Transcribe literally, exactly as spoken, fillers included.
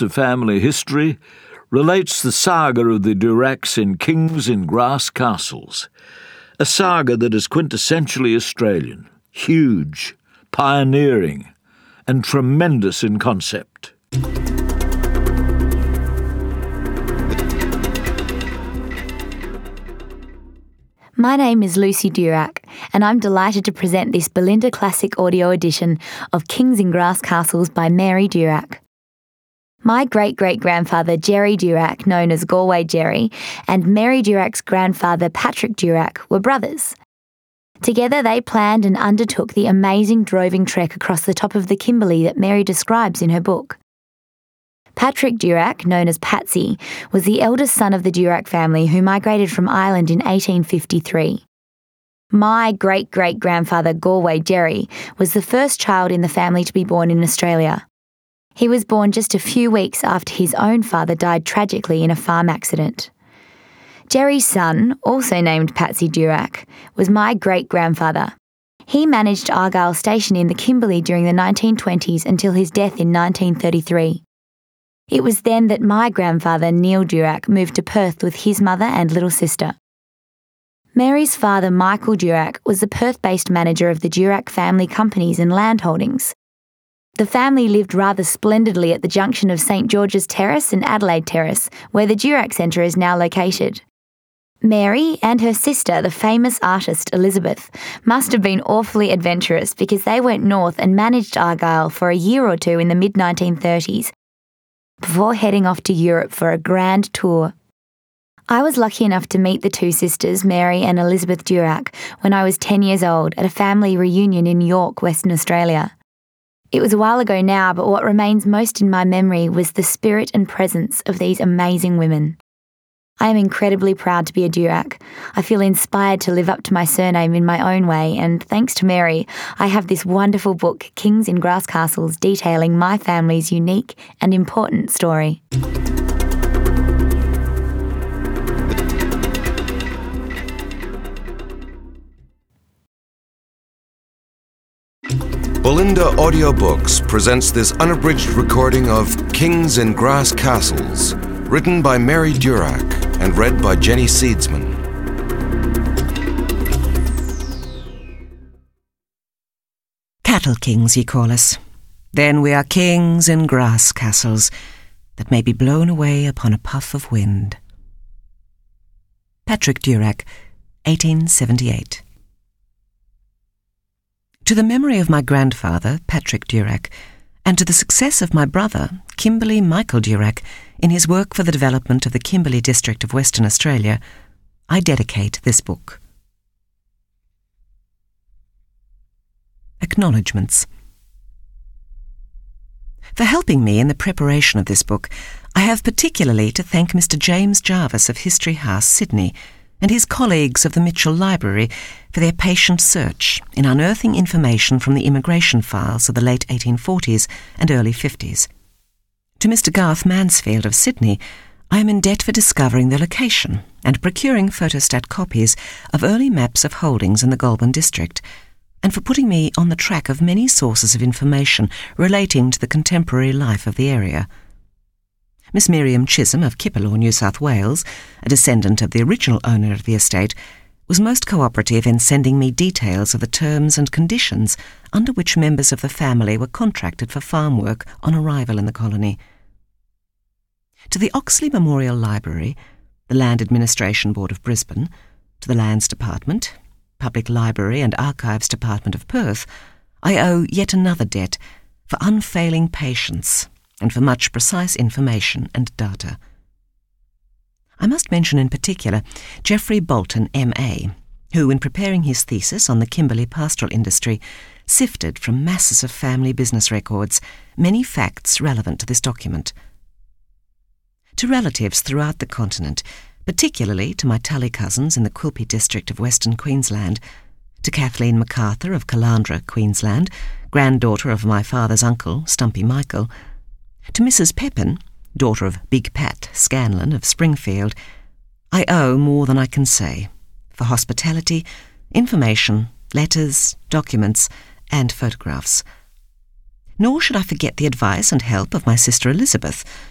of family history relates the saga of the Duracs in Kings in Grass Castles, a saga that is quintessentially Australian, huge, pioneering, and tremendous in concept. My name is Lucy Durac, and I'm delighted to present this Belinda Classic audio edition of Kings in Grass Castles by Mary Durac. My great-great-grandfather Jerry Durac, known as Galway Jerry, and Mary Durac's grandfather Patrick Durac were brothers. Together they planned and undertook the amazing droving trek across the top of the Kimberley that Mary describes in her book. Patrick Durac, known as Patsy, was the eldest son of the Durac family who migrated from Ireland in eighteen fifty-three. My great-great-grandfather Galway Jerry was the first child in the family to be born in Australia. He was born just a few weeks after his own father died tragically in a farm accident. Jerry's son, also named Patsy Durac, was my great-grandfather. He managed Argyle Station in the Kimberley during the nineteen twenties until his death in nineteen thirty-three. It was then that my grandfather, Neil Durac, moved to Perth with his mother and little sister. Mary's father, Michael Durac, was the Perth-based manager of the Durac family companies and land holdings. The family lived rather splendidly at the junction of St George's Terrace and Adelaide Terrace, where the Durac Centre is now located. Mary and her sister, the famous artist Elizabeth, must have been awfully adventurous because they went north and managed Argyle for a year or two in the mid nineteen thirties, before heading off to Europe for a grand tour. I was lucky enough to meet the two sisters, Mary and Elizabeth Durac, when I was ten years old at a family reunion in York, Western Australia. It was a while ago now, but what remains most in my memory was the spirit and presence of these amazing women. I am incredibly proud to be a Durac. I feel inspired to live up to my surname in my own way, and thanks to Mary, I have this wonderful book, Kings in Grass Castles, detailing my family's unique and important story. Belinda Audiobooks presents this unabridged recording of Kings in Grass Castles, written by Mary Durac and read by Jenny Seedsman. Cattle kings, ye call us. Then we are kings in grass castles that may be blown away upon a puff of wind. Patrick Durac, eighteen seventy-eight. To the memory of my grandfather, Patrick Durac, and to the success of my brother, Kimberley Michael Durac, in his work for the development of the Kimberley district of Western Australia, I dedicate this book. Acknowledgements. For helping me in the preparation of this book, I have particularly to thank Mister James Jarvis of History House, Sydney, and his colleagues of the Mitchell Library for their patient search in unearthing information from the immigration files of the late eighteen forties and early fifties. To Mister Garth Mansfield of Sydney, I am in debt for discovering the location and procuring photostat copies of early maps of holdings in the Goulburn district, and for putting me on the track of many sources of information relating to the contemporary life of the area. Miss Miriam Chisholm of Kipperlaw, New South Wales, a descendant of the original owner of the estate, was most cooperative in sending me details of the terms and conditions under which members of the family were contracted for farm work on arrival in the colony. To the Oxley Memorial Library, the Land Administration Board of Brisbane, to the Lands Department, Public Library and Archives Department of Perth, I owe yet another debt for unfailing patience and for much precise information and data. I must mention in particular Geoffrey Bolton, M A, who, in preparing his thesis on the Kimberley pastoral industry, sifted from masses of family business records many facts relevant to this document. To relatives throughout the continent, particularly to my Tully cousins in the Quilpie district of Western Queensland, to Kathleen MacArthur of Calandra, Queensland, granddaughter of my father's uncle, Stumpy Michael, to Missus Pepin, daughter of Big Pat Scanlon of Springfield, I owe more than I can say for hospitality, information, letters, documents, and photographs. Nor should I forget the advice and help of my sister Elizabeth,